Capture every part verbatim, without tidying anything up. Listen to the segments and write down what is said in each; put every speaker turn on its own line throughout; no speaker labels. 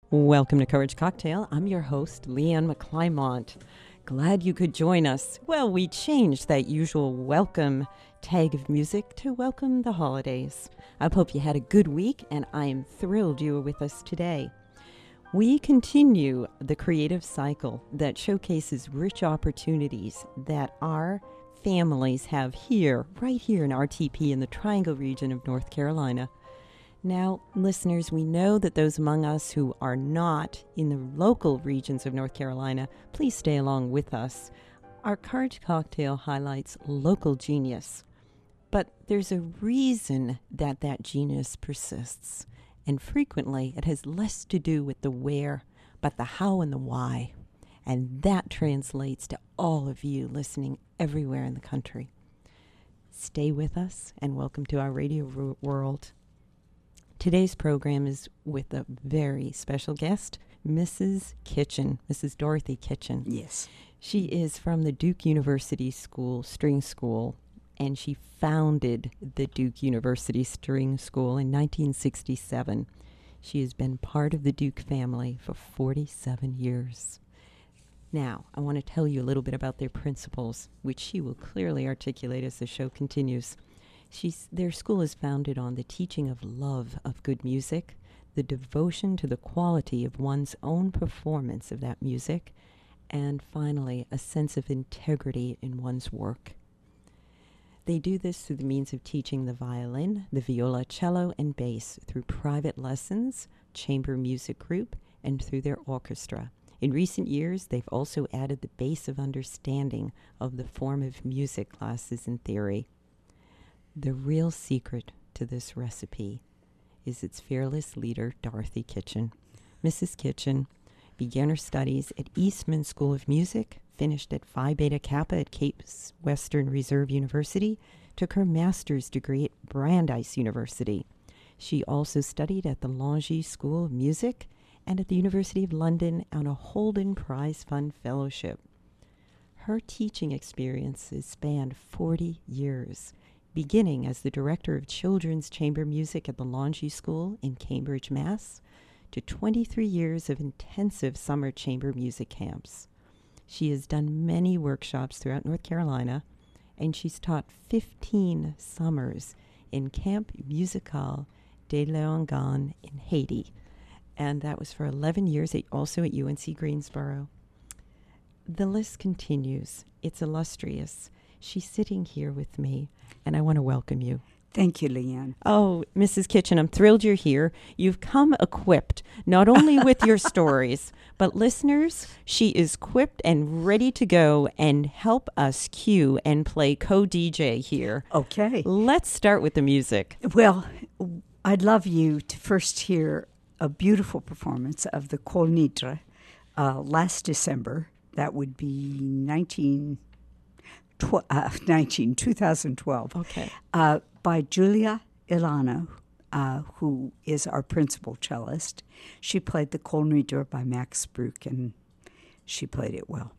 Welcome to Courage Cocktail. I'm your host, Leanne McClymont. Glad you could join us. Well, we changed that usual welcome tag of music to welcome the holidays. I hope you had a good week, and I am thrilled you are with us today. We continue the creative cycle that showcases rich opportunities that our families have here, right here in R T P in the Triangle region of North Carolina. Now, listeners, we know that those among us who are not in the local regions of North Carolina, please stay along with us. Our Courage Cocktail highlights local genius, but there's a reason that that genius persists, and frequently it has less to do with the where, but the how and the why, and that translates to all of you listening everywhere in the country. Stay with us, and welcome to our radio ro- world. Today's program is with a very special guest, Missus Kitchen, Missus Dorothy Kitchen.
Yes.
She is from the Duke University School, String School, and she founded the Duke University String School in nineteen sixty-seven. She has been part of the Duke family for forty-seven years. Now, I want to tell you a little bit about their principles, which she will clearly articulate as the show continues. She's, their school is founded on the teaching of love of good music, the devotion to the quality of one's own performance of that music, and finally, a sense of integrity in one's work. They do this through the means of teaching the violin, the viola, cello, and bass through private lessons, chamber music group, and through their orchestra. In recent years, they've also added the base of understanding of the form of music classes and theory. The real secret to this recipe is its fearless leader, Dorothy Kitchen. Missus Kitchen began her studies at Eastman School of Music, finished at Phi Beta Kappa at Case Western Reserve University, took her master's degree at Brandeis University. She also studied at the Lange School of Music and at the University of London on a Holden Prize Fund Fellowship. Her teaching experiences spanned forty years. Beginning as the director of children's chamber music at the Lange School in Cambridge, Mass, to twenty-three years of intensive summer chamber music camps. She has done many workshops throughout North Carolina, and she's taught fifteen summers in Camp Musical de Leongan in Haiti, and that was for eleven years, at, also at U N C Greensboro. The list continues. It's illustrious. She's sitting here with me, and I want to welcome you.
Thank you, Leanne.
Oh, Missus Kitchen, I'm thrilled you're here. You've come equipped, not only with your stories, but listeners, she is equipped and ready to go and help us cue and play co-D J here.
Okay.
Let's start with the music.
Well, I'd love you to first hear a beautiful performance of the Kol Nidre uh, last December. That would be nineteen... Tw- uh, nineteen, twenty twelve,
Okay.
uh, by Julia Ilano, uh, who is our principal cellist. She played the Kol Nidre by Max Bruch, and she played it well.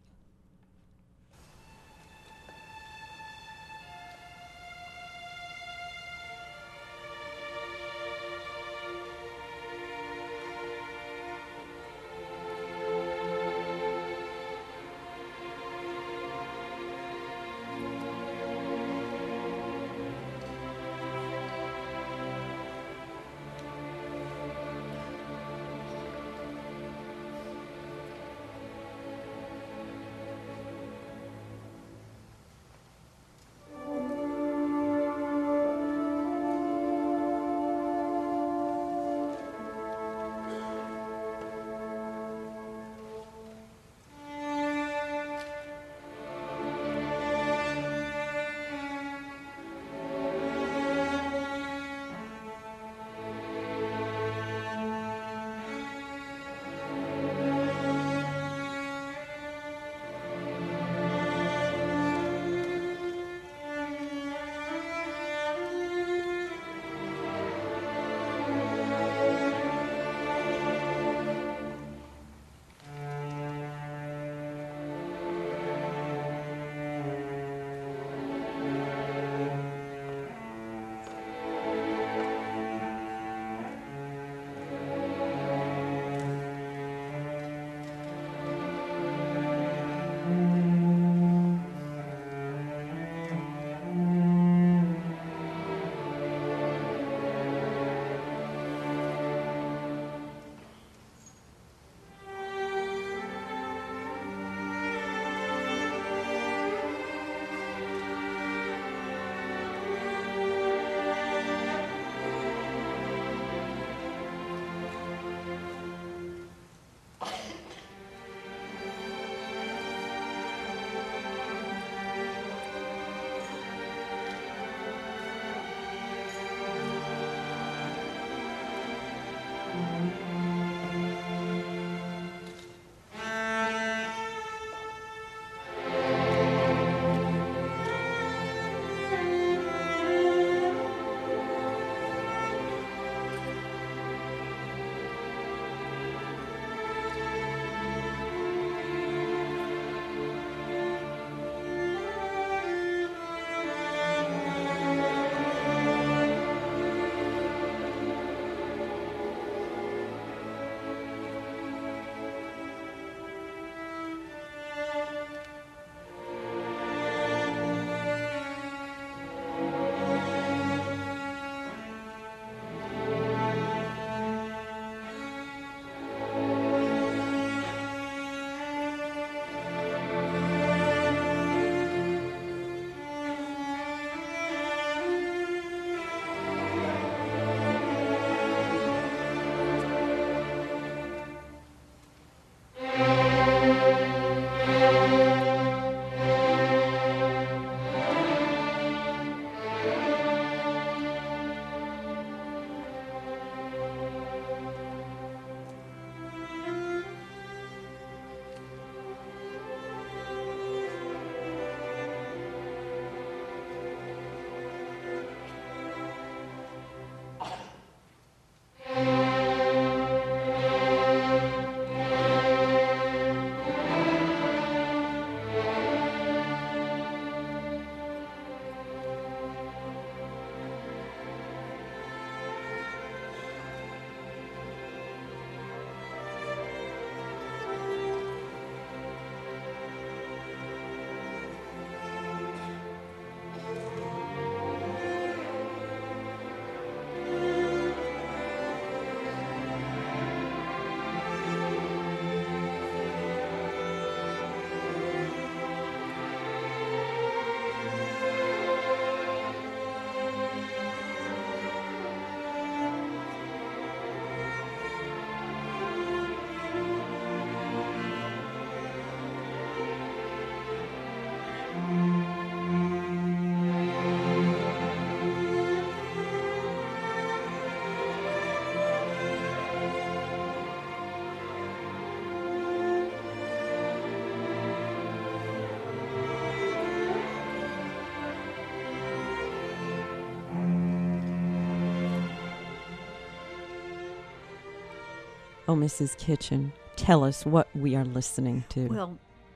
Oh, Missus Kitchen, tell us what we are listening to.
Well,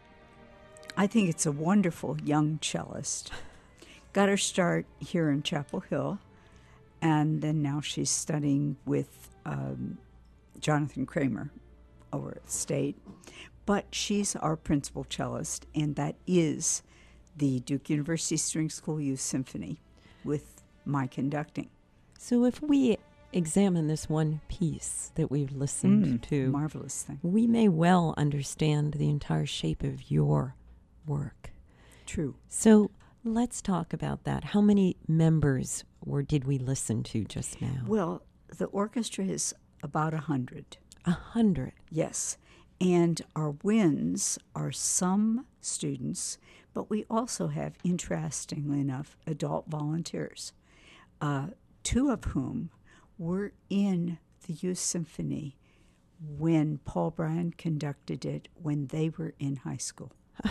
I think it's a wonderful young cellist. Got her start here in Chapel Hill, and then now she's studying with um, Jonathan Kramer over at State. But she's our principal cellist, and that is the Duke University String School Youth Symphony with my conducting.
So if we examine this one piece that we've listened
Mm,
to,
marvelous thing.
we may well understand the entire shape of your work.
True.
So let's talk about that. How many members were did we listen to just now?
Well, the orchestra is about a hundred.
A hundred.
Yes. And our winds are some students, but we also have, interestingly enough, adult volunteers, uh, two of whom were in the Youth Symphony when Paul Bryan conducted it when they were in high school.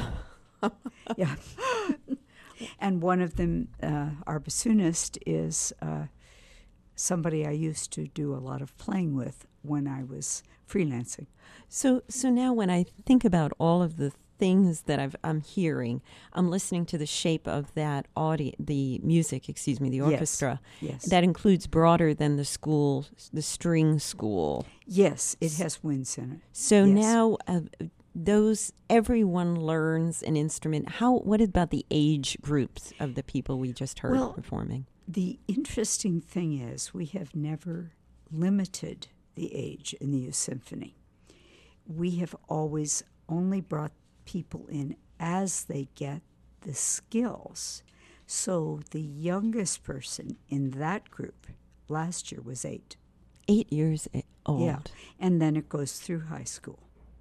Yeah. And one of them, uh, our bassoonist, is uh, somebody I used to do a lot of playing with when I was freelancing.
So so now when I think about all of the things that I've, I'm hearing, I'm listening to the shape of that audio, the music, excuse me, the
Yes.
orchestra.
Yes.
That includes broader than the school, the string school.
Yes, it has winds in it.
So
Yes.
now uh, those, everyone learns an instrument. How, what about the age groups of the people we just heard
Well,
performing?
The interesting thing is we have never limited the age in the Youth Symphony. We have always only brought people in as they get the skills. So the youngest person in that group last year was eight.
Eight years e- old.
Yeah, and then it goes through high school.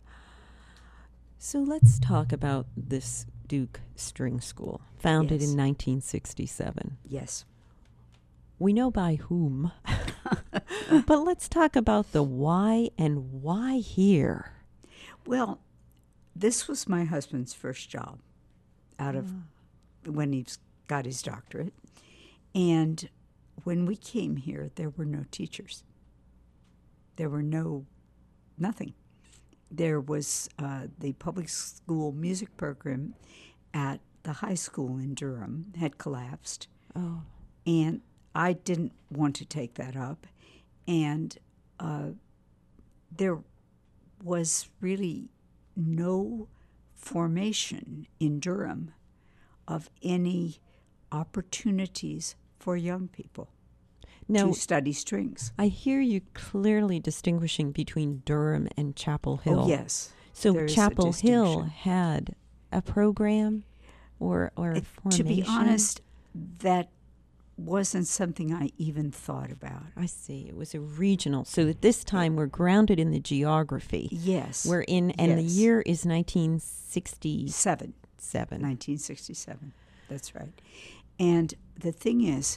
So let's talk about this Duke String School, founded
Yes.
in nineteen sixty-seven.
Yes.
We know by whom, but let's talk about the why and why here.
Well, this was my husband's first job out of when he got his doctorate. And when we came here, there were no teachers. There were no, nothing. There was uh, the public school music program at the high school in Durham had collapsed.
Oh,
And I didn't want to take that up. And uh, there was really no formation in Durham of any opportunities for young people
now
to study strings.
I hear you clearly distinguishing between Durham and Chapel Hill.
Oh, yes.
So
there is a
Chapel Hill
distinction.
had a program or, or a
It-
formation?
To be honest, that wasn't something I even thought about.
I see. It was a regional. So at this time, we're grounded in the geography.
Yes.
We're in, and the
Yes.
year is nineteen sixty-seven.
Seven. nineteen sixty-seven. That's right. And the thing is,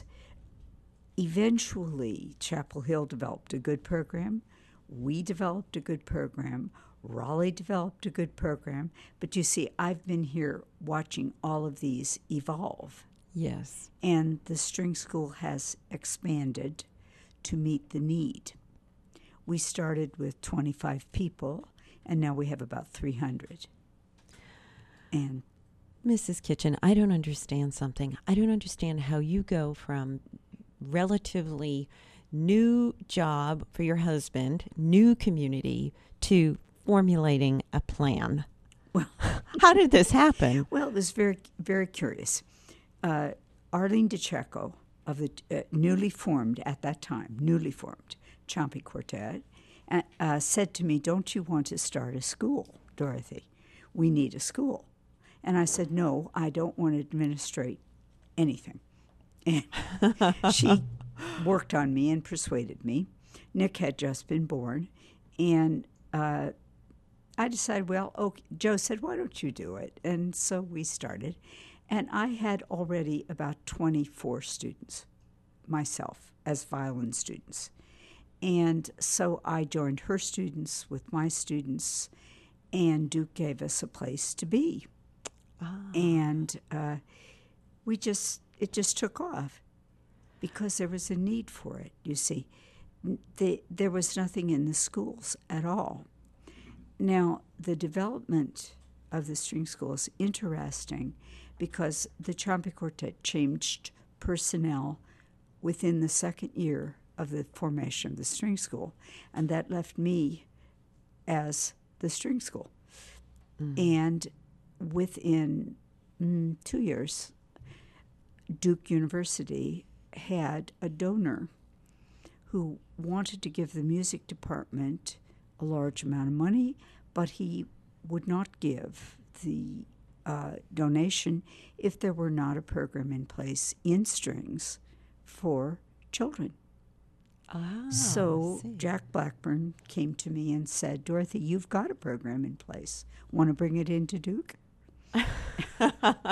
eventually Chapel Hill developed a good program. We developed a good program. Raleigh developed a good program. But you see, I've been here watching all of these evolve.
Yes.
And the string school has expanded to meet the need. We started with twenty-five people, and now we have about three hundred. And
Missus Kitchen, I don't understand something. I don't understand how you go from relatively new job for your husband, new community, to formulating a plan.
Well,
how did this happen?
well, it was very, very curious. Uh, Arlene DeCecco of the uh, newly formed, at that time, newly formed Ciampi Quartet, uh, uh, said to me, "Don't you want to start a school, Dorothy? We need a school." And I said, "No, I don't want to administrate anything." And she worked on me and persuaded me. Nick had just been born, and uh, I decided, well, okay. Joe said, "Why don't you do it?" And so we started. And I had already about twenty-four students myself as violin students. And so I joined her students with my students, and Duke gave us a place to be.
Ah.
And uh, we just, it just took off because there was a need for it, you see. the, there was nothing in the schools at all. Now, the development of the string school is interesting because the Trumpet Quartet changed personnel within the second year of the formation of the string school, and that left me as the string school. Mm. And within mm, two years, Duke University had a donor who wanted to give the music department a large amount of money, but he would not give the uh, donation if there were not a program in place in strings for children.
Ah,
so Jack Blackburn came to me and said, Dorothy, you've got a program in place. Want to bring it into Duke? And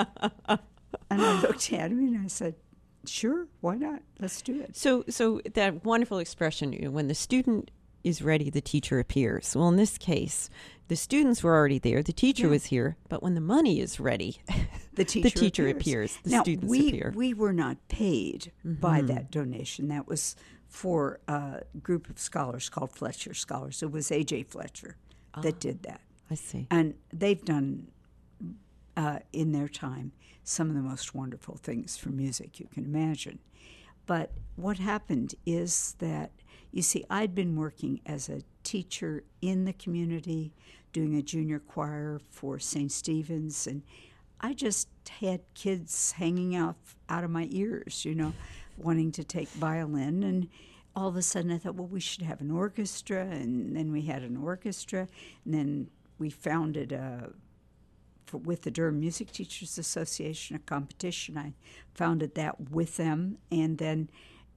I looked at him and I said, sure, why not? Let's do it.
So, so that wonderful expression, you know, when the student is ready, the teacher appears. Well, in this case, the students were already there, the teacher yeah. was here, but when the money is ready,
the teacher,
the teacher
appears.
appears, the
now,
students
we,
appear.
We were not paid mm-hmm. by that donation. That was for a group of scholars called Fletcher Scholars. It was A J Fletcher ah, that did that.
I see.
And they've done, uh, in their time, some of the most wonderful things for music you can imagine. But what happened is that, you see, I'd been working as a teacher in the community, doing a junior choir for Saint Stephen's, and I just had kids hanging out out of my ears, you know, wanting to take violin. And all of a sudden I thought, well, we should have an orchestra, and then we had an orchestra, and then we founded a For, with the Durham Music Teachers Association, a competition. I founded that with them, and then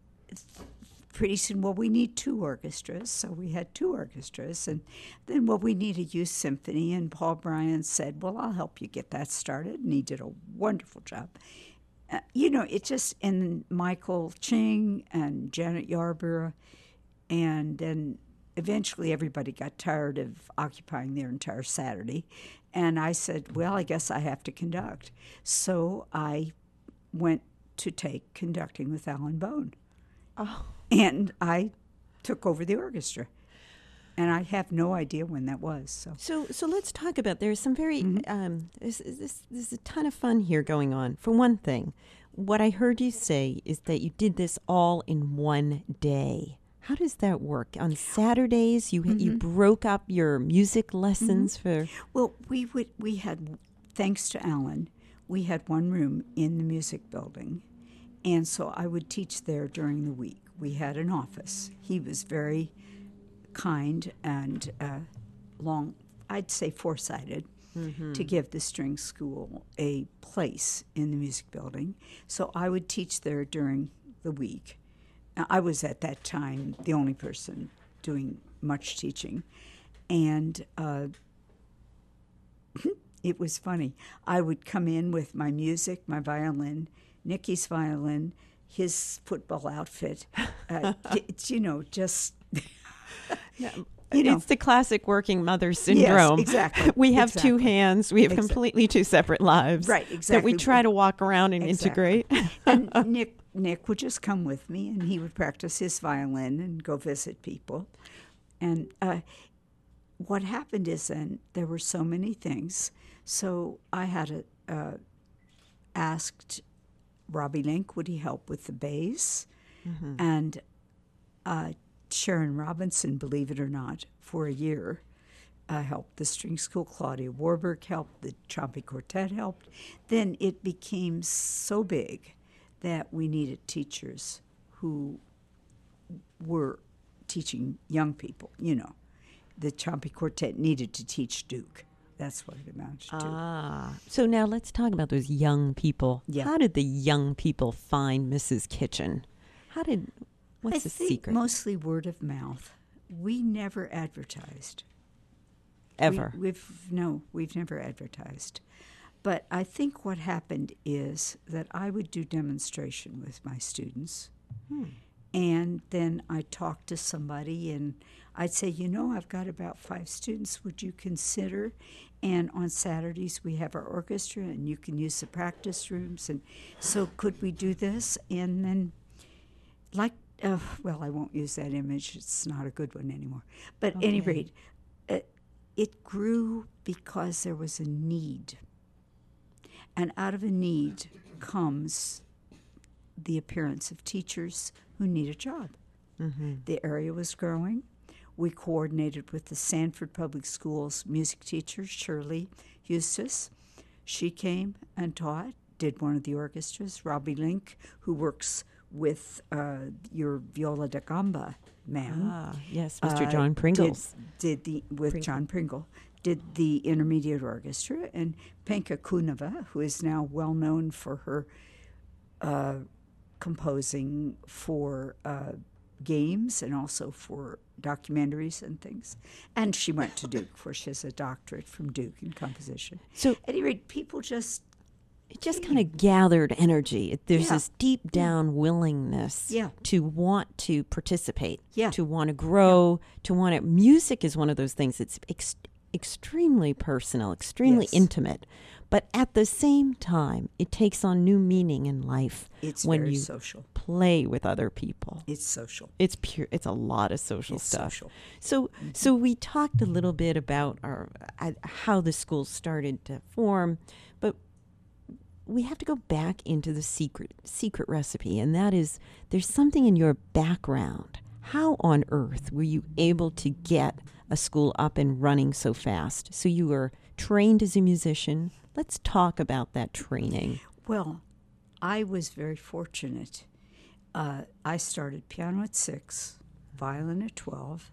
pretty soon, well, we need two orchestras, so we had two orchestras, and then, well, we need a youth symphony, and Paul Bryan said, well, I'll help you get that started, and he did a wonderful job. Uh, you know, it just, and Michael Ching and Janet Yarborough, and then eventually everybody got tired of occupying their entire Saturday, and I said, well, I guess I have to conduct. So I went to take conducting with Alan Bone.
Oh.
And I took over the orchestra. And I have no idea when that was. So,
so, so let's talk about, there's some very,
mm-hmm.
um, there's, there's, there's a ton of fun here going on. For one thing, what I heard you say is that you did this all in one day. How does that work? On Saturdays, you mm-hmm. you broke up your music lessons mm-hmm. for...
Well, we would we had, thanks to Alan, we had one room in the music building, and so I would teach there during the week. We had an office. He was very kind and uh, long, I'd say foresighted, mm-hmm. to give the string school a place in the music building. So I would teach there during the week. I was at that time the only person doing much teaching, and uh, it was funny. I would come in with my music, my violin, Nicky's violin, his football outfit. Uh, it's, you know, just...
yeah. You know. It's the classic working mother syndrome.
Yes, exactly.
We have
exactly.
two hands. We have
exactly.
completely two separate lives.
Right, exactly.
That we try to walk around and
exactly.
integrate.
And Nick Nick would just come with me, and he would practice his violin and go visit people. And uh, what happened is then there were so many things. So I had a, uh, asked Robbie Link, would he help with the bass? Mm-hmm. And uh, Sharon Robinson, believe it or not, for a year, uh, helped the string school. Claudia Warburg helped. The Trumpet Quartet helped. Then it became so big that we needed teachers who were teaching young people. You know, the Trumpet Quartet needed to teach Duke. That's what it amounts to.
Ah, so now let's talk about those young people.
Yeah.
How did the young people find Missus Kitchen? How did? What's
I
the
think
secret?
Mostly word of mouth. We never advertised.
Ever?
We, we've no, we've never advertised. But I think what happened is that I would do demonstration with my students, hmm. and then I'd talk to somebody, and I'd say, you know, I've got about five students. Would you consider? And on Saturdays we have our orchestra, and you can use the practice rooms. And so could we do this? And then, like uh, well, I won't use that image. It's not a good one anymore. But at
Okay.
any rate, uh, it grew because there was a need. And out of a need comes the appearance of teachers who need a job.
Mm-hmm.
The area was growing. We coordinated with the Sanford Public Schools music teacher, Shirley Eustace. She came and taught, did one of the orchestras. Robbie Link, who works with uh, your Viola da Gamba man.
Ah, yes, Mister
uh,
John Pringles.
Did, did the with
Pringle.
John Pringle did the intermediate orchestra, and Penka Kuneva, who is now well known for her uh, composing for uh, games and also for documentaries and things. And she went to Duke, for she has a doctorate from Duke in composition.
So
At any rate, people just
it just kind of gathered energy. It- There's
Yeah.
this deep down willingness
Yeah.
to want to participate,
Yeah.
to want to grow, to want to. Music is one of those things that's ex- extremely personal, extremely
Yes.
intimate, but at the same time, it takes on new meaning in life
it's
when
very
you
social.
play with other people.
It's social.
It's pure. It's a lot of social
It's
stuff.
social.
So, so we talked a little bit about our uh, how the school started to form, but we have to go back into the secret secret recipe, and that is there's something in your background. How on earth were you able to get a school up and running so fast? So you were trained as a musician. Let's talk about that training.
Well, I was very fortunate. Uh, I started piano at six, violin at twelve,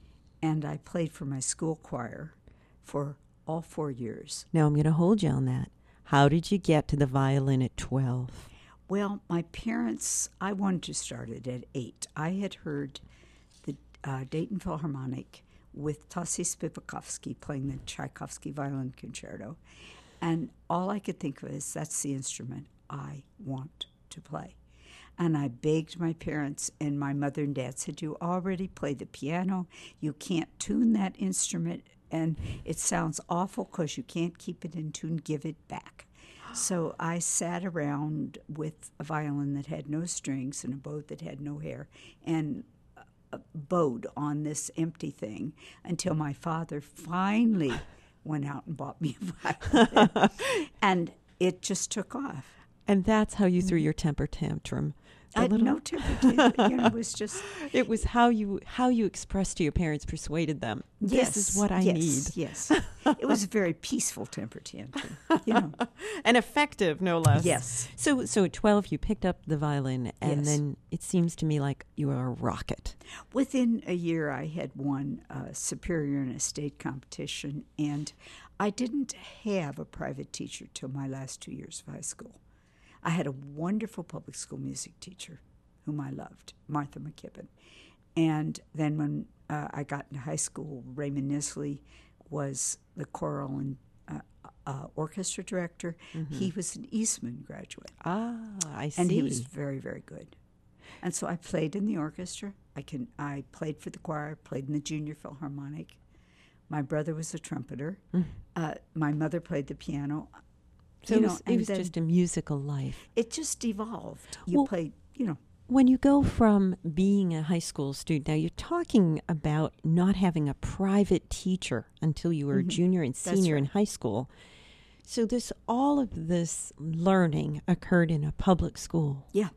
and I played for my school choir for all four years.
Now I'm going to hold you on that. How did you get to the violin at twelve?
Well, my parents, I wanted to start it at eight. I had heard the uh, Dayton Philharmonic with Tassy Spivakovsky playing the Tchaikovsky Violin Concerto, and all I could think of is that's the instrument I want to play. And I begged my parents, and my mother and dad said, you already play the piano. You can't tune that instrument, and it sounds awful because you can't keep it in tune. Give it back. So I sat around with a violin that had no strings and a bow that had no hair, and uh, bowed on this empty thing until my father finally went out and bought me a violin. And it just took off.
And that's how you threw your temper tantrum. A
I had
little-
no temper. You know, it was just
It was how you how you expressed to your parents, persuaded them.
yes,
This is what I
yes,
need.
Yes, it was a very peaceful temper tantrum. You know,
And effective, no less.
yes,
So so at twelve you picked up the violin, and
Yes.
then it seems to me like you were a rocket.
within a year I had won a superior and a state competition, and I didn't have a private teacher till my last two years of high school. I had a wonderful public school music teacher whom I loved, Martha McKibben. And then when uh, I got into high school, Raymond Nisley was the choral and uh, uh, orchestra director. He was an Eastman graduate,
Ah, I see.
and he was very, very good. And so I played in the orchestra. I can. I played for the choir, played in the Junior Philharmonic. My brother was a trumpeter. Uh, my mother played the piano.
so
you
it
know,
was, it
and
was
then-
just a musical life.
It just evolved. You
Well-
played, you know.
When you go from being a high school student, now you're talking about not having a private teacher until you were a junior and senior in
right.
high school. So this all of this learning occurred in a public school,
Yeah.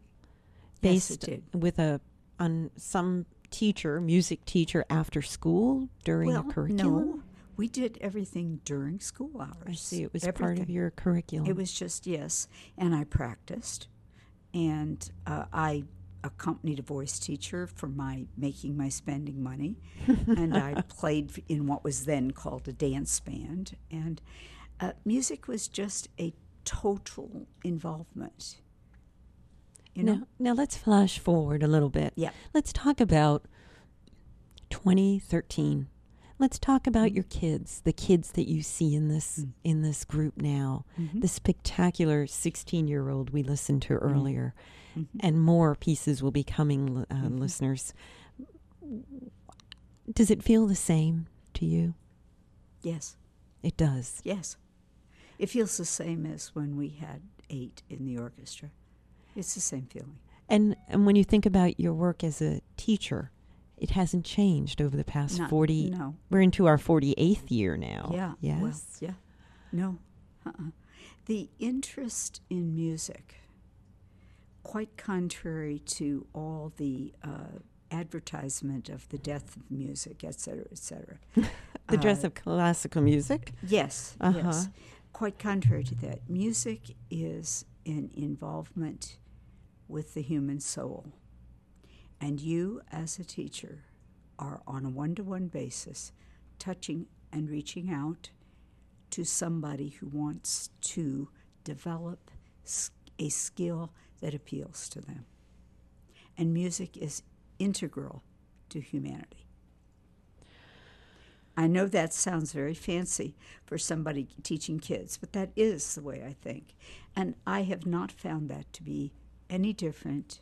based
Yes, it did.
with a on some teacher, music teacher after school during
Well,
a curriculum.
no, we did everything during school hours.
I see. It was part of
Everything.
your curriculum.
It was just, yes. And I practiced. And uh, I accompanied a voice teacher for my making my spending money. And I played in what was then called a dance band. And uh, music was just a total involvement. You know?
Now, now let's flash forward a little bit.
Yeah.
Let's talk about twenty thirteen. Let's talk about your kids, the kids that you see in this
Mm.
in this group now.
Mhm.
The spectacular sixteen-year-old we listened to earlier,
Mhm.
and more pieces will be coming, uh,
Mhm.
listeners. Does it feel the same to you?
Yes.
It does.
Yes. It feels the same as when we had eight in the orchestra. It's the same feeling.
And and when you think about your work as a teacher, it hasn't changed over the past
Not-
forty.
No.
We're into our forty-eighth year now.
Yeah.
Yes.
Well, yeah. No. Uh-uh. The interest in music, quite contrary to all the uh, advertisement of the death of music, et cetera, et cetera.
The dress
Uh,
of classical music.
Yes,
Uh-huh.
yes. Quite contrary to that, music is an involvement with the human soul. And you, as a teacher, are on a one-to-one basis touching and reaching out to somebody who wants to develop s- a skill that appeals to them. And music is integral to humanity. I know that sounds very fancy for somebody teaching kids, but that is the way I think. And I have not found that to be any different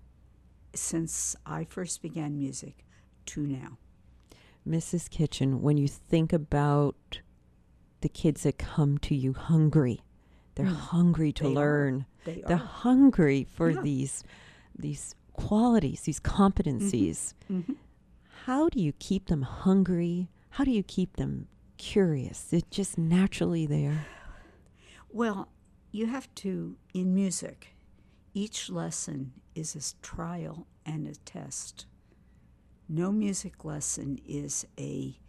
since I first began music to now.
Missus Kitchen, when you think about the kids that come to you hungry, they're
Mm.
hungry to
They are.
learn.
They
They're
are.
hungry for
Yeah.
these these qualities, these competencies.
Mhm.
How do you keep them hungry? How do you keep them curious? It's just naturally there.
Well, you have to, in music, each lesson is a trial and a test. No music lesson is a,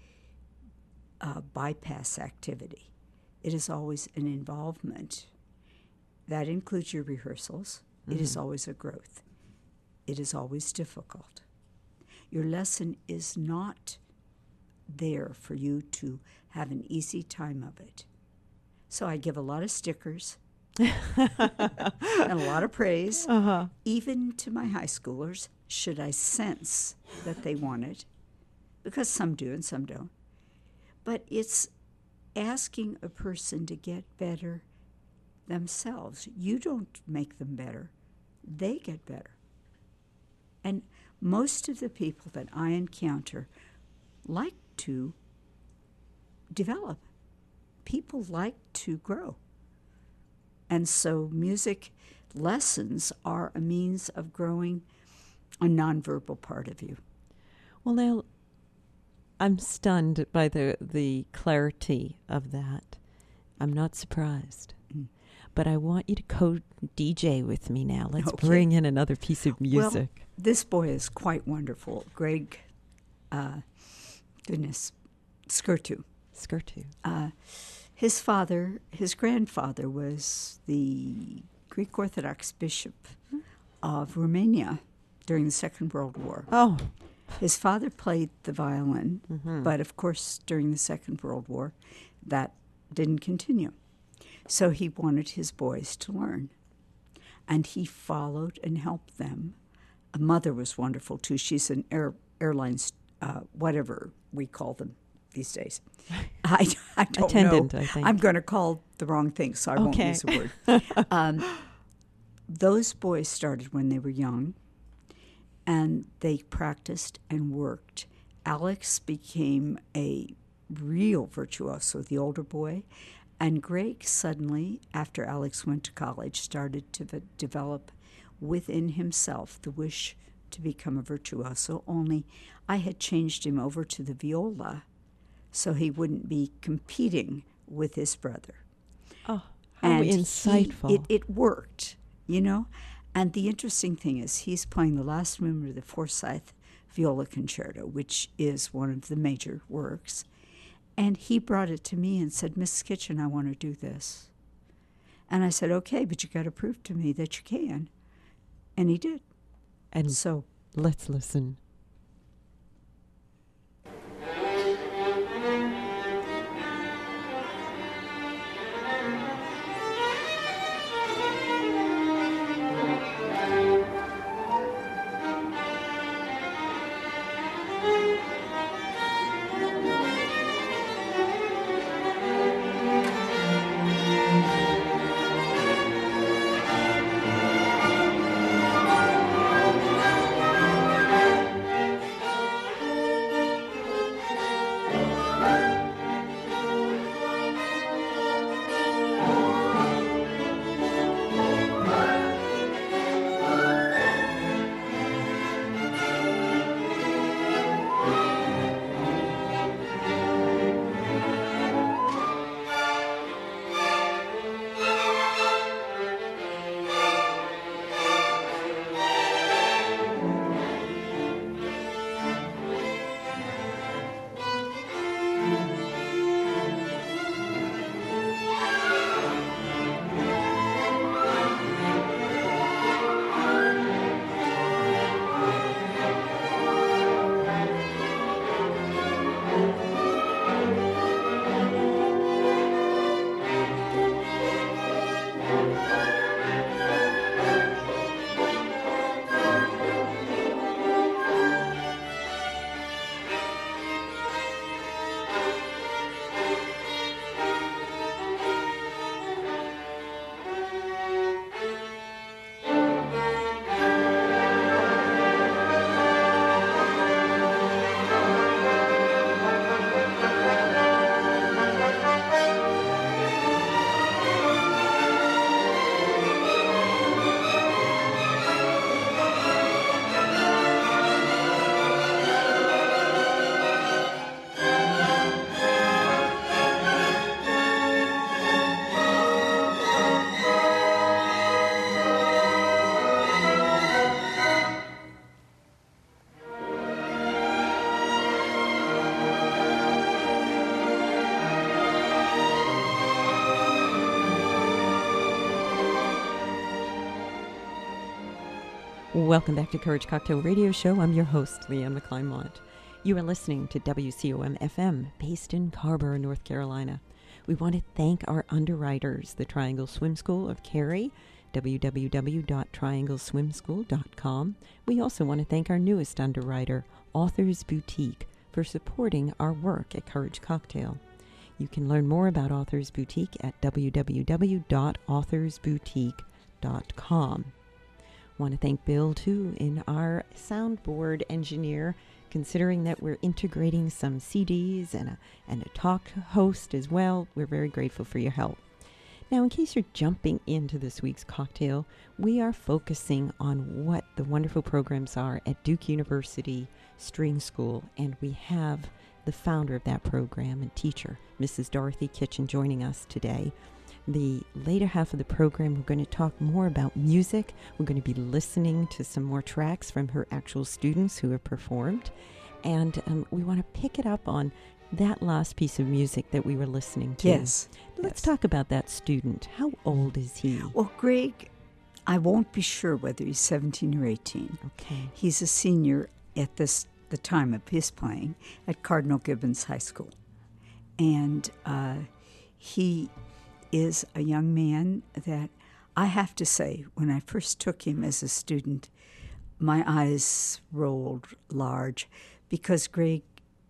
uh bypass activity. It is always an involvement. That includes your rehearsals. It is
Mhm.
always a growth. It is always difficult. Your lesson is not there for you to have an easy time of it. So I give a lot of stickers and a lot of praise,
Uh-huh.
even to my high schoolers, should I sense that they want it, because some do and some don't. But it's asking a person to get better themselves. You don't make them better. They get better. And most of the people that I encounter like to develop. People like to grow. And so music lessons are a means of growing a nonverbal part of you.
Well, now, I'm stunned by the, the clarity of that. I'm not surprised.
Mm.
But I want you to co-D J with me now. Let's
Okay.
bring in another piece of
Well,
music.
this boy is quite wonderful. Greg, uh, goodness, Skirtu.
Skirtu.
Uh, his father, his grandfather was the Greek Orthodox bishop of Romania during the Second World War.
Oh.
His father played the violin,
Mhm.
but of course, during the Second World War, that didn't continue. So he wanted his boys to learn. And he followed and helped them. A mother was wonderful, too. She's an air, airlines, uh, whatever we call them these days. I, I don't
Attendant,
know.
I think.
I'm going to call the wrong thing, so I won't
Okay.
use the word. um, those boys started when they were young, and they practiced and worked. Alex became a real virtuoso, the older boy, and Greg suddenly, after Alex went to college, started to v- develop within himself the wish to become a virtuoso, only I had changed him over to the viola so he wouldn't be competing with his brother.
Oh, how
And he-
insightful.
it, it worked, you know? And the interesting thing is he's playing the last movement of the Forsyth Viola Concerto, which is one of the major works. And he brought it to me and said, Missus Kitchen, I want to do this. And I said, okay, but you got to prove to me that you can. And he did.
and
So
let's listen. Welcome back to Courage Cocktail Radio Show. I'm your host, Leanne McClymont. You are listening to W C O M F M, based in Carrboro, North Carolina. We want to thank our underwriters, the Triangle Swim School of Cary, w w w dot triangle swim school dot com. We also want to thank our newest underwriter, Authors Boutique, for supporting our work at Courage Cocktail. You can learn more about Authors Boutique at w w w dot authors boutique dot com. Want to thank Bill, too, in our soundboard engineer, considering that we're integrating some C Ds and a, and a talk host as well. We're very grateful for your help. Now, in case you're jumping into this week's cocktail, we are focusing on what the wonderful programs are at Duke University String School, and we have the founder of that program and teacher, Missus Dorothy Kitchen, joining us today. The later half of the program, we're going to talk more about music. We're going to be listening to some more tracks from her actual students who have performed. And um, we want to pick it up on that last piece of music that we were listening to.
Yes.
Let's
yes.
talk about that student. How old is he?
Well, Greg, I won't be sure whether he's seventeen or eighteen.
Okay.
He's a senior at this the time of his playing at Cardinal Gibbons High School. And uh, he is a young man that I have to say, when I first took him as a student, my eyes rolled large because Greg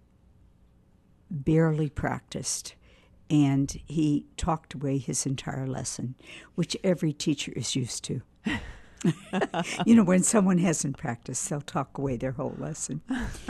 barely practiced, and he talked away his entire lesson, which every teacher is used to. You know, when someone hasn't practiced, they'll talk away their whole lesson.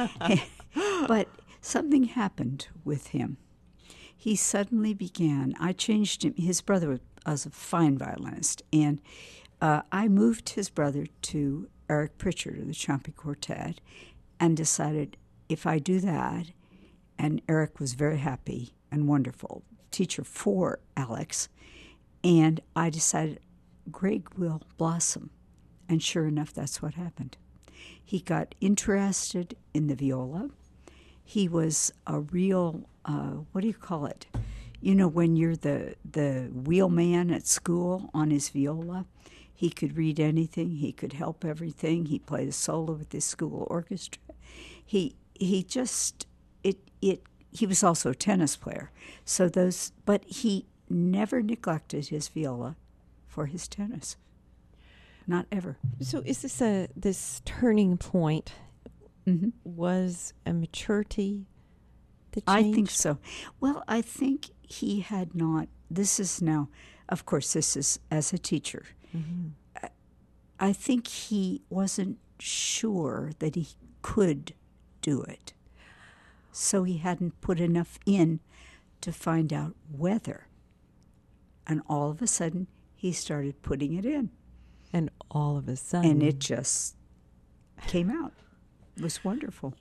But something happened with him. He suddenly began, I changed him, his brother was a fine violinist, and uh, I moved his brother to Eric Pritchard of the Champy Quartet and decided if I do that, and Eric was very happy and wonderful, teacher for Alex, and I decided Greg will blossom. And sure enough, that's what happened. He got interested in the viola. He was a real, uh, what do you call it? You know, when you're the, the wheelman at school on his viola, he could read anything. He could help everything. He played a solo with his school orchestra. He he just, it it. he was also a tennis player. So those, but he never neglected his viola for his tennis. Not ever.
So is this a, this turning point
Mm-hmm.
was a maturity that changed?
I think so. Well, I think he had not, this is now, of course, this is as a teacher.
Mm-hmm.
I, I think he wasn't sure that he could do it. So he hadn't put enough in to find out whether. And all of a sudden, he started putting it in.
And all of a sudden.
And it just came out. It was wonderful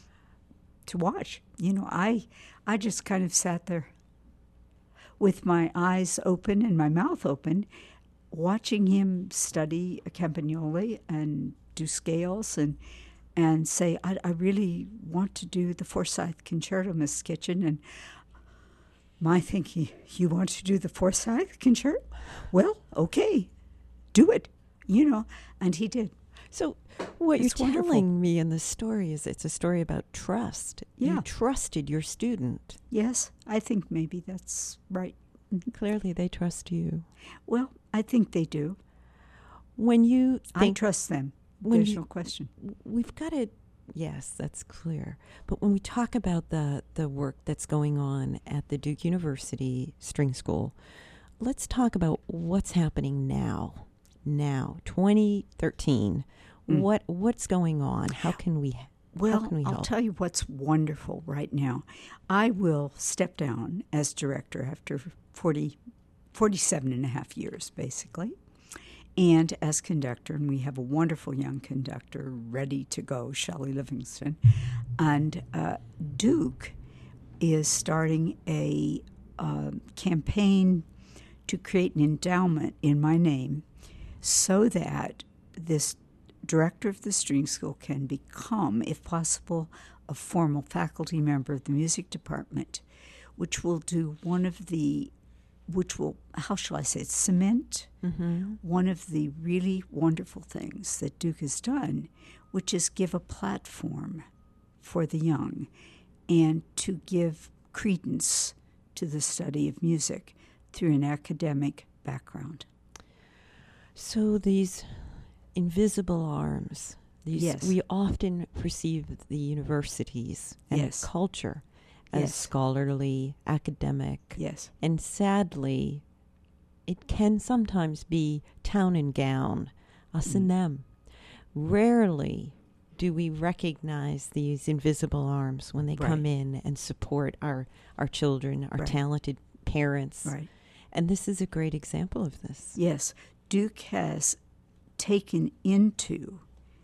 to watch. You know, I I just kind of sat there with my eyes open and my mouth open, watching him study a Campagnoli and do scales and and say, I, I really want to do the Forsyth Concerto, Miss Kitchen. And my thinking, you want to do the Forsyth Concerto? Well, okay, do it, you know. And he did.
So what
It's
you're
wonderful.
telling me in this story is it's a story about trust.
Yeah.
You trusted your student.
Yes, I think maybe that's right.
Clearly they trust you.
Well, I think they do.
When you
I
think,
trust them.
when
There's
you-
no question.
we've got to, yes, that's clear. But when we talk about the, the work that's going on at the Duke University String School, let's talk about what's happening now. Now, twenty thirteen.
Mm.
What what's going on? How can we
Well,
how can we
I'll
help?
tell you what's wonderful right now. I will step down as director after forty, forty-seven and a half years, basically, and as conductor. And we have a wonderful young conductor ready to go, Shelley Livingston. And uh, Duke is starting a uh, campaign to create an endowment in my name so that this director of the string school can become, if possible, a formal faculty member of the music department, which will do one of the which will, how shall I say it, cement
Mm-hmm.
one of the really wonderful things that Duke has done, which is give a platform for the young and to give credence to the study of music through an academic background.
So these invisible arms, these
Yes.
we often perceive the universities and
Yes.
culture as
Yes.
scholarly, academic,
Yes.
and sadly, it can sometimes be town and gown, us and them. Rarely do we recognize these invisible arms when they come
Right.
in and support our, our children, our
Right.
talented parents.
Right.
And this is a great example of this.
Yes. Duke has taken into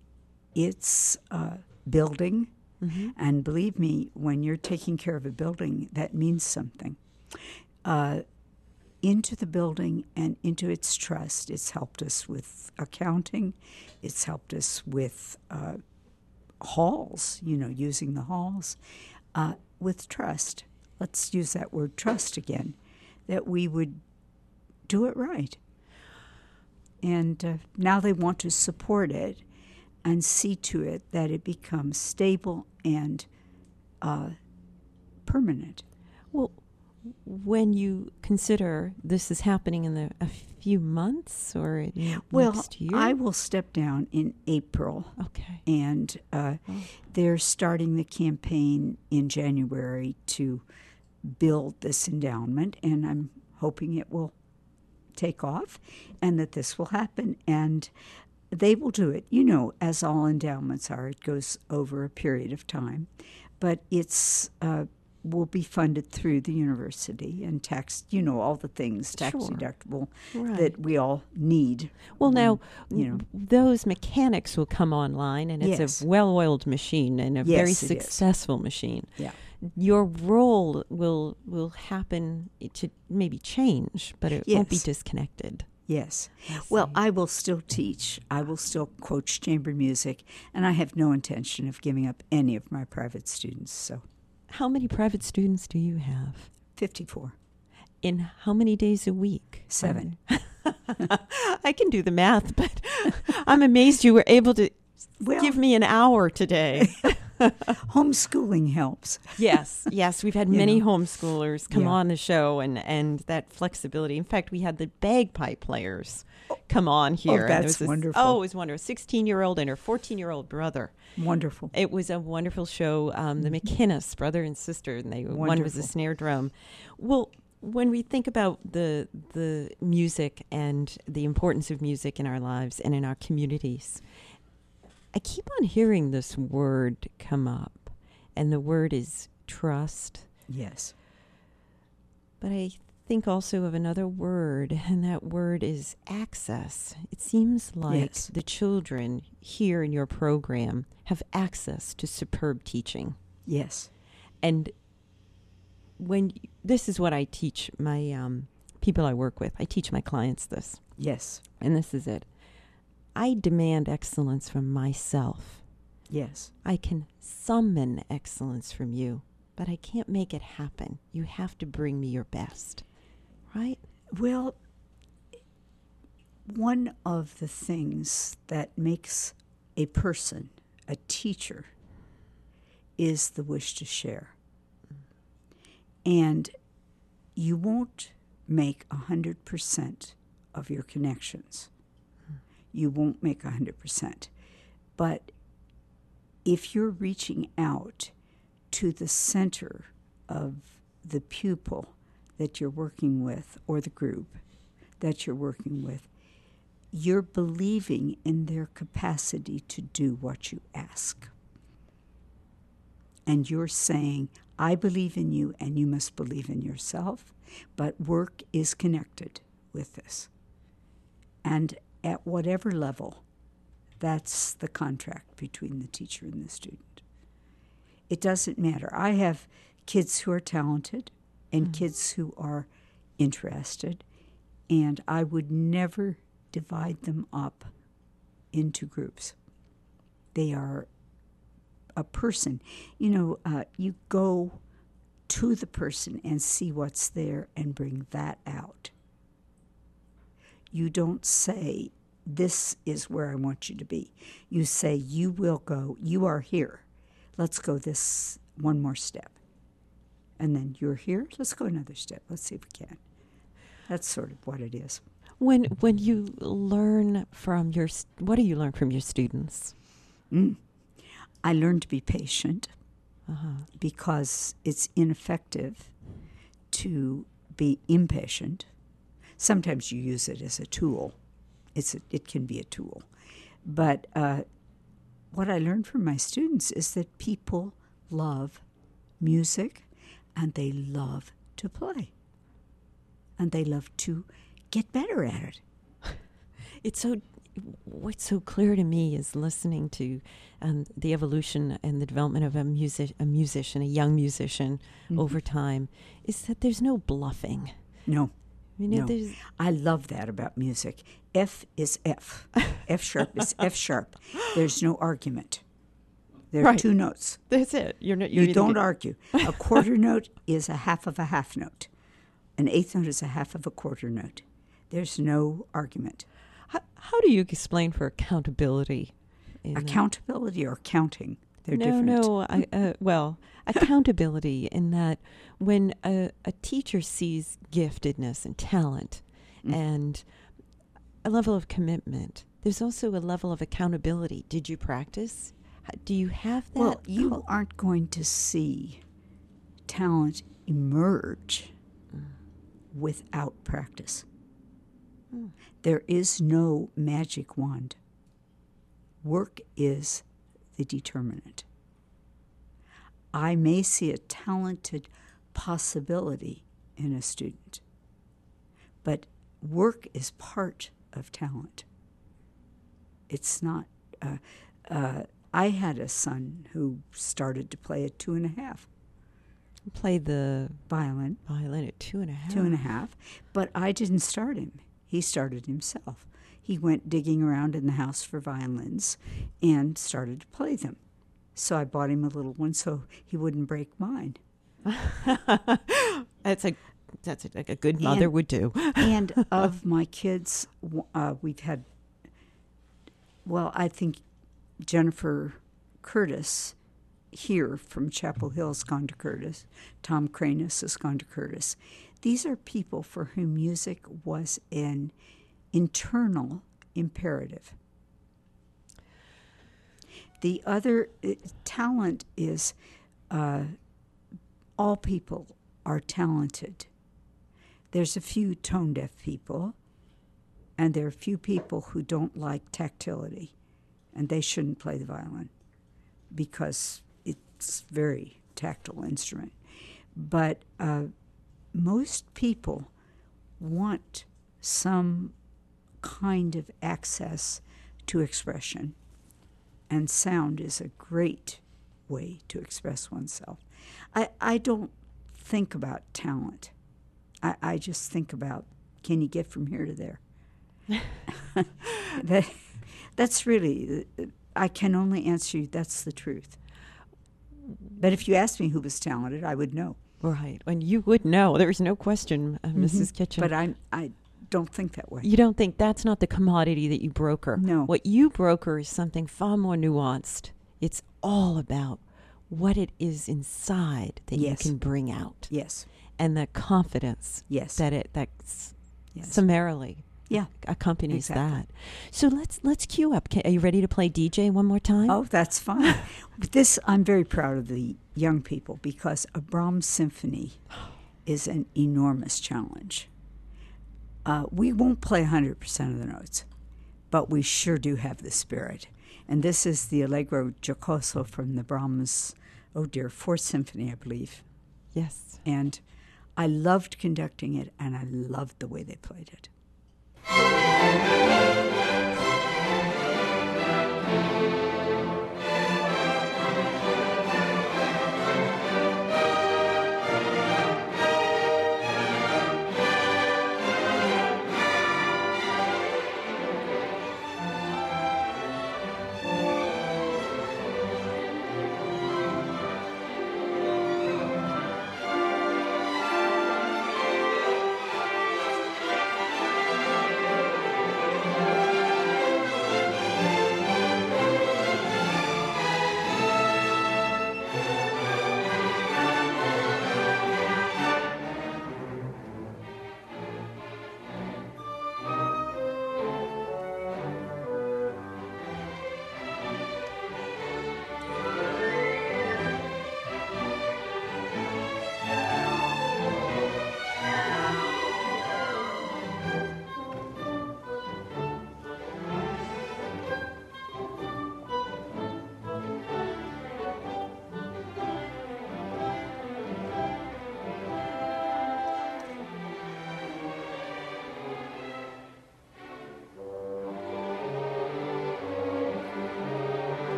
its uh, building,
Mm-hmm.
and believe me, when you're taking care of a building, that means something. Uh, into the building and into its trust. It's helped us with accounting. It's helped us with uh, halls, you know, using the halls, uh, with trust. Let's use that word trust again, that we would do it right. And uh, now they want to support it and see to it that it becomes stable and uh, permanent.
Well, when you consider this is happening in the, a few months or in
Well,
next year?
I will step down in April,
Okay.
and uh,
Oh.
they're starting the campaign in January to build this endowment, and I'm hoping it will take off and that this will happen. And they will do it. You know, as all endowments are, it goes over a period of time, but it's uh, will be funded through the university and tax, you know, all the things tax
Sure.
deductible
Right.
that we all need.
Well,
when,
now,
you know,
those mechanics will come online, and it's
Yes.
a well-oiled machine and a
Yes,
very
it is.
successful machine.
yeah,
Your role will will happen to maybe change, but it won't be
Yes.
disconnected.
yes.
I
Well,
see.
I will still teach. I will still coach chamber music, and I have no intention of giving up any of my private students. So,
How many private students do you have?
fifty-four.
In how many days a week?
Seven.
I can do the math, but I'm amazed you were able to
Well,
give me an hour today.
homeschooling helps.
Yes, yes. We've had
You
many
know.
homeschoolers come
Yeah.
on the show, and, and that flexibility. In fact, we had the bagpipe players come on here. and there
that's
was this-
wonderful.
Oh, it was wonderful. sixteen-year-old and her fourteen-year-old brother.
Wonderful.
It was a wonderful show. Um, the McKinnis, brother and sister, and they one was a
Wonderful.
snare drum. Well, when we think about the the music and the importance of music in our lives and in our communities, I keep on hearing this word come up, and the word is trust.
Yes.
But I think also of another word, and that word is access. It seems like
Yes.
the children here in your program have access to superb teaching.
Yes.
And when y- this is what I teach my um, people I work with, I teach my clients this,
Yes.
and this is it. I demand excellence from myself.
Yes.
I can summon excellence from you, but I can't make it happen. You have to bring me your best, right?
Well, one of the things that makes a person a teacher is the wish to share. And you won't make one hundred percent of your connections. You won't make one hundred percent. But if you're reaching out to the center of the pupil that you're working with or the group that you're working with, you're believing in their capacity to do what you ask. And you're saying, I believe in you and you must believe in yourself, but work is connected with this. And at whatever level, that's the contract between the teacher and the student. It doesn't matter. I have kids who are talented and
Mm-hmm.
kids who are interested, and I would never divide them up into groups. They are a person. You know, uh, you go to the person and see what's there and bring that out. You don't say, this is where I want you to be. You say, you will go, you are here. Let's go this one more step. And then you're here, let's go another step. Let's see if we can. That's sort of what it is.
When when you learn from your, what do you learn from your students?
Mm. I learned to be patient
Uh-huh.
because it's ineffective to be impatient. Sometimes you use it as a tool. It's a, it can be a tool. But uh, what I learned from my students is that people love music and they love to play. And they love to get better at it.
It's so, what's so clear to me is listening to um, the evolution and the development of a music, a musician, a young musician
Mm-hmm.
over time, is that there's no bluffing.
No.
You know,
No.
there's
I love that about music. F is F. F sharp is F sharp. There's no argument. There are
Right.
two notes.
that's it. You're not. You're
You
either
don't
get-
argue. A quarter note is a half of a half note. An eighth note is a half of a quarter note. There's no argument.
How, how do you explain for accountability? in that?
Accountability or counting, they're
no,
different.
no. I, uh, well, accountability in that when a, a teacher sees giftedness and talent
Mm.
and a level of commitment, there's also a level of accountability. Did you practice? H- Do you have that?
Well, you
cul-
aren't going to see talent emerge without practice.
Mm.
There is no magic wand. Work is the determinant. I may see a talented possibility in a student, but work is part of talent. It's not. Uh, uh, I had a son who started to play at two and a half
play the
violin,
violin at two and a half.
two and a half, but I didn't start him. He started himself. He went digging around in the house for violins and started to play them. So I bought him a little one so he wouldn't break mine.
That's a that's a, like a good mother
And-
would do.
And of my kids, w- uh, we've had, well, I think Jennifer Curtis here from Chapel Hill has gone to Curtis. Tom Cranus has gone to Curtis. These are people for whom music was an internal imperative. The other uh, talent is uh, all people are talented. There's a few tone deaf people, and there are a few people who don't like tactility, and they shouldn't play the violin because it's a very tactile instrument. But uh, most people want some kind of access to expression, and sound is a great way to express oneself. I, I don't think about talent. I, I just think about, can you get from here to there? that, that's really, I can only answer you, that's the truth. But if you asked me who was talented, I would know.
Right. And you would know. There's no question, uh, Missus Kitchen.
But I, I don't think that way.
You don't think that's not the commodity that you broker.
No.
What you broker is something far more nuanced. It's all about what it is inside that
Yes.
you can bring out.
Yes.
And the confidence
Yes.
that it that s-
Yes.
summarily
Yeah.
accompanies
Exactly.
that. So let's let's cue up. Ca- Are you ready to play D J one more time?
Oh, that's fine. This, I'm very proud of the young people because a Brahms symphony is an enormous challenge. Uh, we won't play one hundred percent of the notes, but we sure do have the spirit. And this is the Allegro Giocoso from the Brahms, oh dear, Fourth Symphony, I believe.
Yes.
And I loved conducting it, and I loved the way they played it.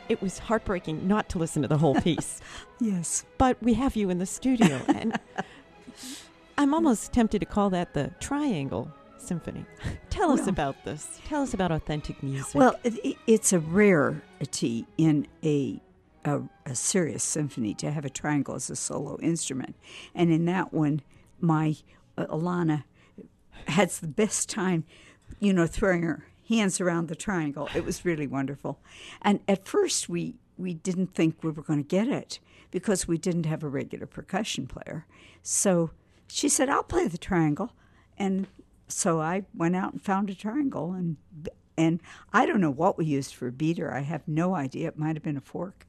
it was heartbreaking not to listen to the whole piece.
Yes.
But we have you in the studio, and I'm almost tempted to call that the Triangle Symphony. Tell us
Well-
about this. Tell us about authentic music.
Well, it, it's a rarity in a, a a serious symphony to have a triangle as a solo instrument, and in that one, my uh, Alana has the best time, you know, throwing her hands around the triangle. It was really wonderful, and at first we we didn't think we were going to get it because we didn't have a regular percussion player. So she said, "I'll play the triangle," and so I went out and found a triangle, and and I don't know what we used for a beater. I have no idea. It might have been a fork.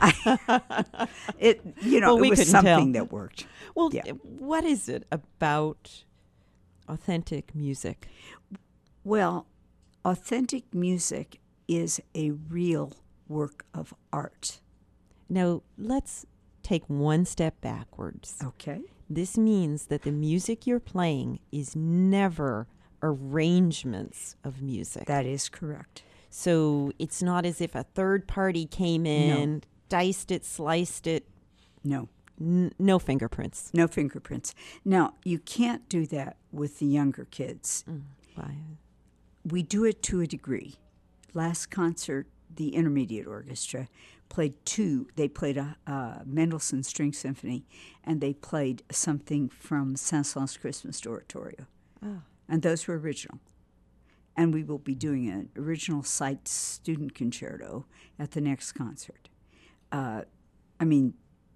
I, it you know
Well, we
it was
couldn't
something
tell.
that worked.
well,
yeah.
what is it about authentic music?
Well, authentic music is a real work of art.
Now, let's take one step backwards.
Okay.
This means that the music you're playing is never arrangements of music.
That is correct.
So it's not as if a third party came in, diced it, sliced it,
No.
n- no fingerprints.
No fingerprints. Now, you can't do that with the younger kids.
Mm, why?
We do it to a degree. Last concert, the Intermediate Orchestra played two. They played a, a Mendelssohn String Symphony, and they played something from Saint-Saëns Christmas Oratorio.
Oh.
And those were original. And we will be doing an original site student concerto at the next concert. Uh, I mean,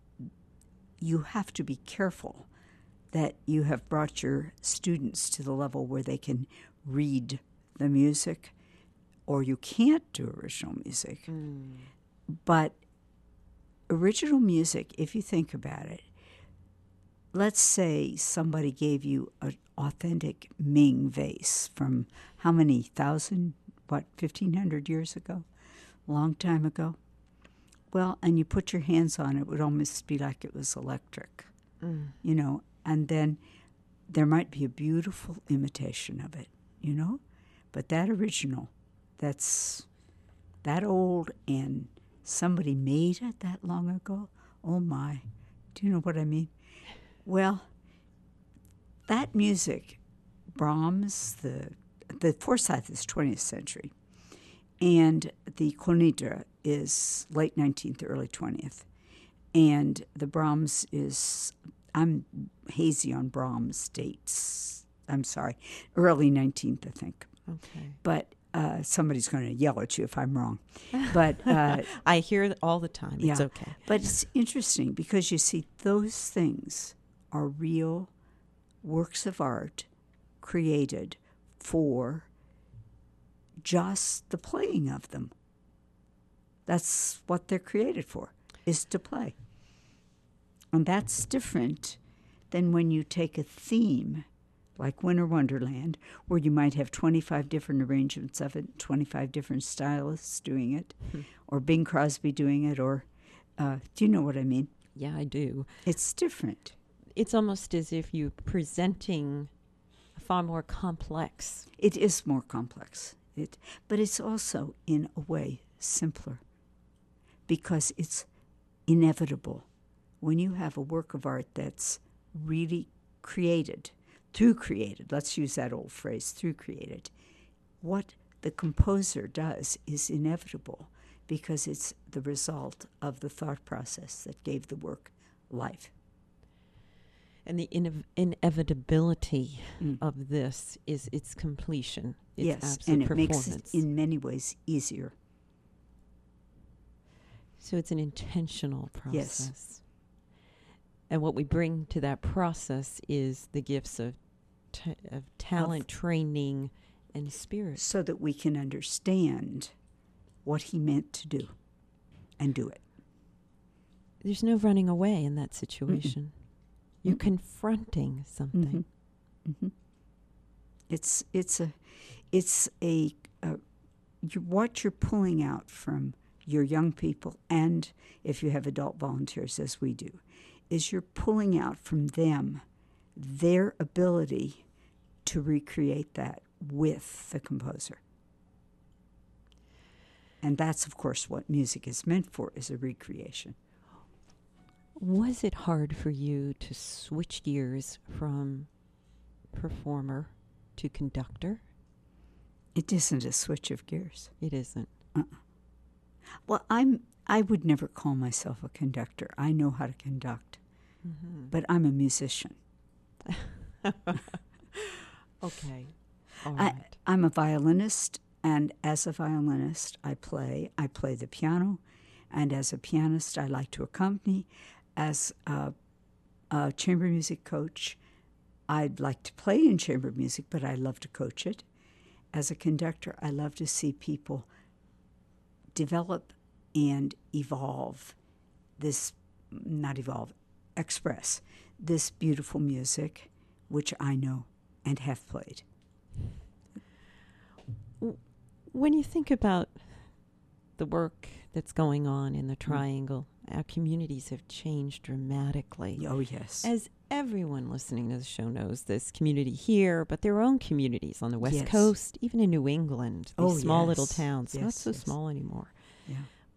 you have to be careful that you have brought your students to the level where they can read the music, or you can't do original music.
Mm.
But original music, if you think about it, let's say somebody gave you an authentic Ming vase from how many thousand, what, fifteen hundred years ago? A long time ago. Well, and you put your hands on it, it would almost be like it was electric,
Mm.
you know, and then there might be a beautiful imitation of it, you know? But that original, that's that old and somebody made it that long ago, oh my, do you know what I mean? Well, that music, Brahms, the the Forsyth is twentieth century, and the Kol Nidre is late nineteenth, early twentieth, and the Brahms is, I'm hazy on Brahms dates. I'm sorry, early nineteenth, I think.
Okay.
But uh, somebody's going to yell at you if I'm wrong. But uh,
I hear it all the time. It's
Yeah.
okay.
But it's interesting because you see those things are real works of art created for just the playing of them. That's what they're created for, is to play. And that's different than when you take a theme like Winter Wonderland, where you might have twenty-five different arrangements of it, twenty-five different stylists doing it,
Hmm.
or Bing Crosby doing it, or uh, do you know what I mean?
Yeah, I do.
It's different.
It's almost as if you're presenting a far more complex.
It is more complex, it, but it's also, in a way, simpler because it's inevitable. When you have a work of art that's really created, through created, let's use that old phrase, through created, what the composer does is inevitable because it's the result of the thought process that gave the work life.
And the inev- inevitability
Mm.
of this is its completion. Its
Yes,
absolute
and it
performance.
makes it in many ways easier.
So it's an intentional process.
Yes.
And what we bring to that process is the gifts of, ta- of talent, training, and spirit.
So that we can understand what he meant to do and do it.
There's no running away in that situation. You're
Mm-mm.
confronting something.
Mhm. Mhm. It's it's a it's a, a you, what you're pulling out from your young people, and if you have adult volunteers, as we do, is you're pulling out from them their ability to recreate that with the composer. And that's, of course, what music is meant for, is a recreation.
Was it hard for you to switch gears from performer to conductor?
It isn't a switch of gears.
It isn't.
Uh-uh. Well, I'm. I would never call myself a conductor. I know how to conduct, mm-hmm. but I'm a musician.
Okay. All
I,
right.
I'm a violinist, and as a violinist, I play. I play the piano, and as a pianist, I like to accompany. As a, a chamber music coach, I'd like to play in chamber music, but I love to coach it. As a conductor, I love to see people develop and evolve this, not evolve, express this beautiful music, which I know and have played.
When you think about the work that's going on in the Triangle, mm. our communities have changed dramatically.
Oh, yes.
As everyone listening to the show knows, this community here, but their own communities on the West
yes.
Coast, even in New England, these
oh,
small
yes.
little towns,
yes,
not so
yes.
small anymore.
Yeah.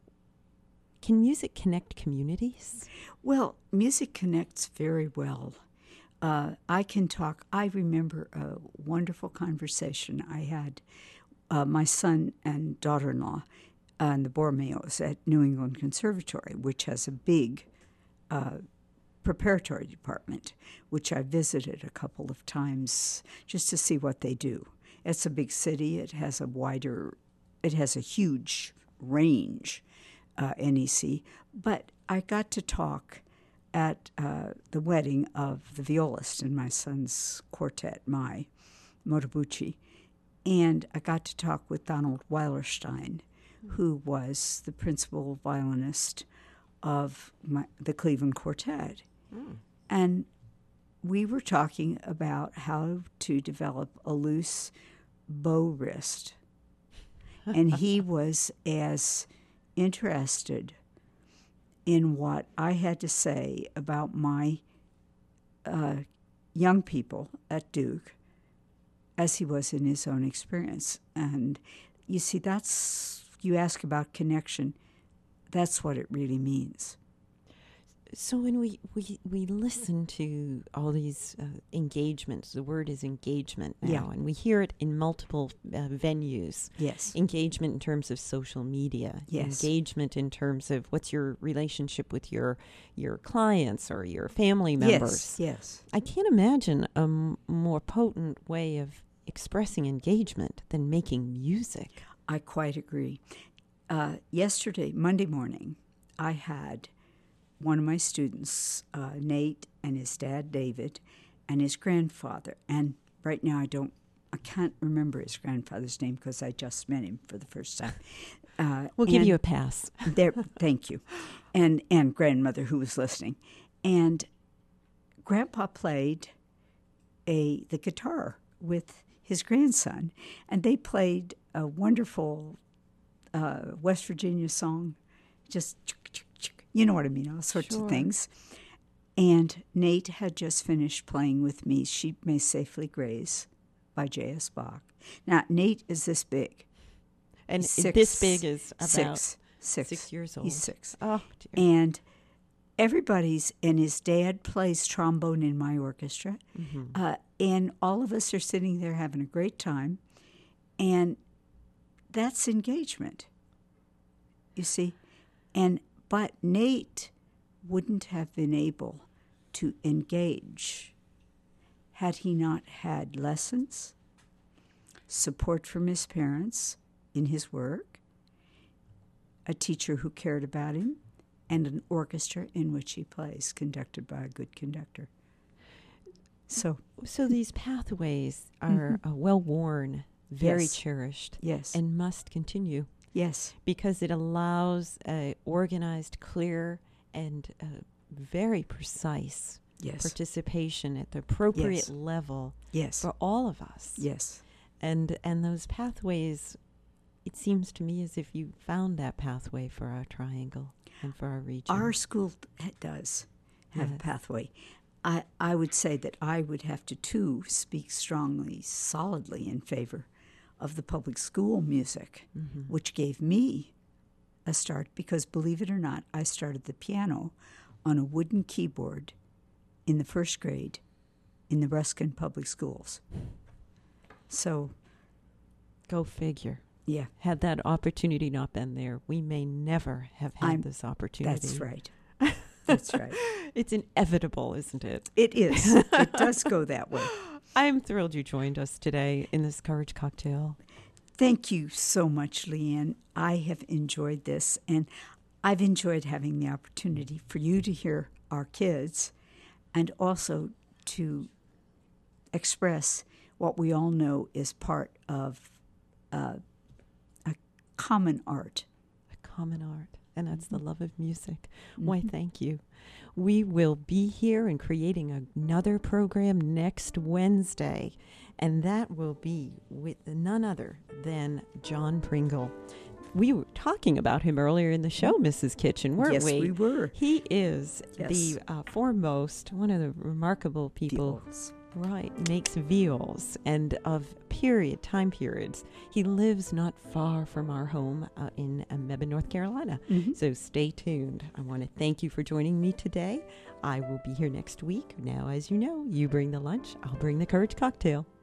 Can music connect communities?
Well, music connects very well. Uh, I can talk. I remember a wonderful conversation I had. Uh, my son and daughter-in-law on the Borromeos at New England Conservatory, which has a big uh, preparatory department, which I visited a couple of times just to see what they do. It's a big city. It has a wider, it has a huge range, uh, N E C. But I got to talk at uh, the wedding of the violist in my son's quartet, my Motobuchi, and I got to talk with Donald Weilerstein, who was the principal violinist of my, the Cleveland Quartet. Mm. And we were talking about how to develop a loose bow wrist. And he was as interested in what I had to say about my uh, young people at Duke as he was in his own experience. And you see, that's, you ask about connection, that's what it really means.
So when we, we, we listen to all these uh, engagements, the word is engagement now,
yeah.
and we hear it in multiple uh, venues.
Yes.
Engagement in terms of social media.
Yes.
Engagement in terms of what's your relationship with your your clients or your family members.
Yes, yes.
I can't imagine a m- more potent way of expressing engagement than making music.
I quite agree. Uh, yesterday, Monday morning, I had one of my students, uh, Nate, and his dad, David, and his grandfather. And right now I don't, I can't remember his grandfather's name because I just met him for the first time. Uh,
we'll give you a pass.
there, thank you. And, and grandmother who was listening. And Grandpa played a the guitar with his grandson, and they played a wonderful uh, West Virginia song, just, you know what I mean, all sorts
sure.
of things. And Nate had just finished playing with me Sheep May Safely Graze by J S. Bach. Now, Nate is this big.
And
six,
this big is about
six, six.
six years old.
He's six.
Oh, dear.
And everybody's, and his dad plays trombone in my orchestra. Mm-hmm. Uh, and all of us are sitting there having a great time. And that's engagement, you see. And but Nate wouldn't have been able to engage had he not had lessons, support from his parents in his work, a teacher who cared about him, and an orchestra in which he plays, conducted by a good conductor. So,
so these pathways are mm-hmm. uh, well-worn, very
yes.
cherished,
yes,
and must continue.
Yes.
Because it allows a organized, clear, and uh, very precise
yes.
participation at the appropriate
yes.
level
yes.
for all of us.
Yes.
And and those pathways, it seems to me as if you found that pathway for our triangle and for our region.
Our school does have
yes.
a pathway. I, I would say that I would have to, too, speak strongly, solidly in favor of the public school music, mm-hmm. which gave me a start because, believe it or not, I started the piano on a wooden keyboard in the first grade in the Ruskin Public Schools. So,
go figure.
yeah.
Had that opportunity not been there, we may never have had
I'm-
this opportunity.
That's right. That's right.
It's inevitable, isn't it?
It is. It does go that way.
I'm thrilled you joined us today in this Courage Cocktail.
Thank you so much, Leanne. I have enjoyed this, and I've enjoyed having the opportunity for you to hear our kids and also to express what we all know is part of uh, a common art.
A common art, and that's the love of music. Mm-hmm. Why, thank you. We will be here and creating another program next Wednesday, and that will be with none other than John Pringle. We were talking about him earlier in the show, Missus Kitchen, weren't
yes,
we?
Yes, we were.
He is
yes.
the uh, foremost, one of the remarkable people.
Viols.
Right, makes viols and of period, time periods. He lives not far from our home uh, in uh, Mebane, North Carolina.
Mm-hmm.
So stay tuned. I want to thank you for joining me today. I will be here next week. Now, as you know, you bring the lunch, I'll bring the Courage Cocktail.